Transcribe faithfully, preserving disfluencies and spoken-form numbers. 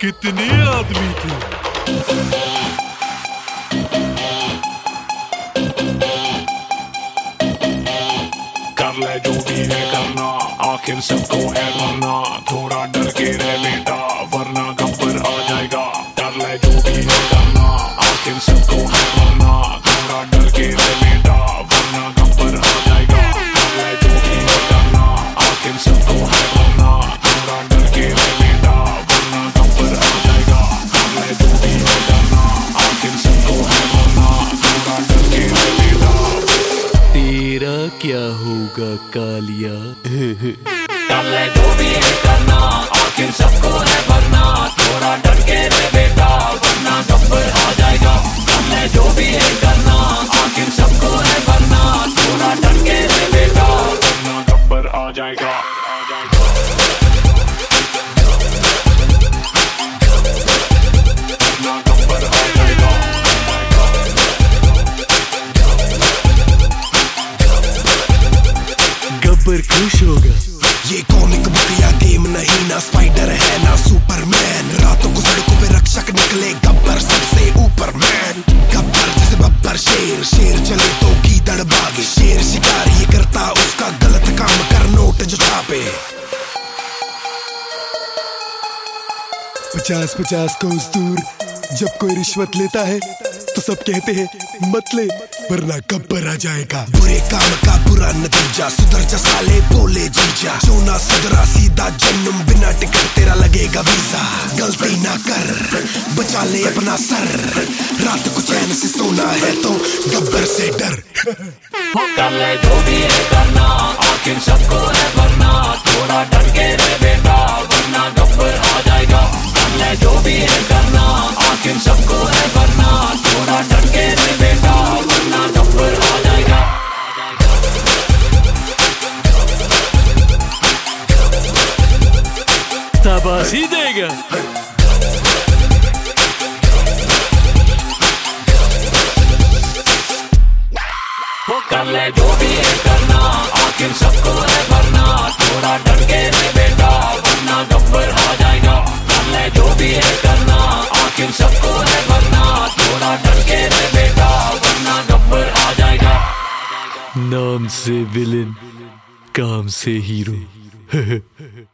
कितने आदमी थे। कर ले जो भी है करना, आखिर सबको है मरना। थोड़ा डर के रह बेटा, वरना गब्बर आ जाएगा। कर ले जो भी है करना, आखिर सबको है मरना। थोड़ा डर के रह बेटा, वरना गब्बर आ जाएगा। कर ले जो भी है करना, आखिर सबको है मरना। थोड़ा डर के रह बेटा, वरना गब्बर आ जाएगा। कर ले जो भी है करना, आखिर सबको है मरना। थोड़ा डर के रह बेटा। तेरा क्या होगा कालिया? कर ले जो भी है करना, आखिर सबको है भरना। थोड़ा डर के रह बेटा, वरना गब्बर आ जाएगा। कर ले जो भी है करना, आखिर सबको है भरना। थोड़ा डर के रह बेटा, वरना गब्बर आ जाएगा। गब्बर खुश होगा। ये कॉमिक बुक या गेम नहीं, ना स्पाइडर है ना सुपरमैन। रातों को सड़कों पे रक्षक निकले, गब्बर सबसे ऊपर मैन। गब्बर जैसे बब्बर शेर, शेर चले तो गीदड़ भागे। शेर शिकार ये करता, उसका गलत काम कर नोट जो छापे। पचास पचास कोस दूर जब कोई रिश्वत लेता है तो सब कहते हैं मत ले, वरना गब्बर आ जाएगा। बुरे काम का बुरा नतीजा, सुधर जा साले बोले जीजा। सोना सुधरा सीधा जन्म, बिना टिकट तेरा लगेगा वीजा। गलती ना कर, बचा ले अपना सर। रात को चैन से सोना है तो गब्बर से डर। कर ले जो भी है करना, आखिर सबको है भरना। थोड़ा डर के रह बेटा, वरना गब्बर आ जाएगा। कर ले जो भी है करना, आखिर सबको है भरना। थोड़ा डर के रह बेटा, वरना गब्बर आ जाएगा। शाबाशी देगा। कर ले जो भी है करना, आखिर सबको है भरना। थोड़ा डर के रह बेटा, वरना गब्बर आ जाएगा। कर ले जो भी है करना, आखिर सबको है भरना। थोड़ा डर के रह बेटा, वरना गब्बर आ जाएगा। नाम से विलेन, काम से हीरो।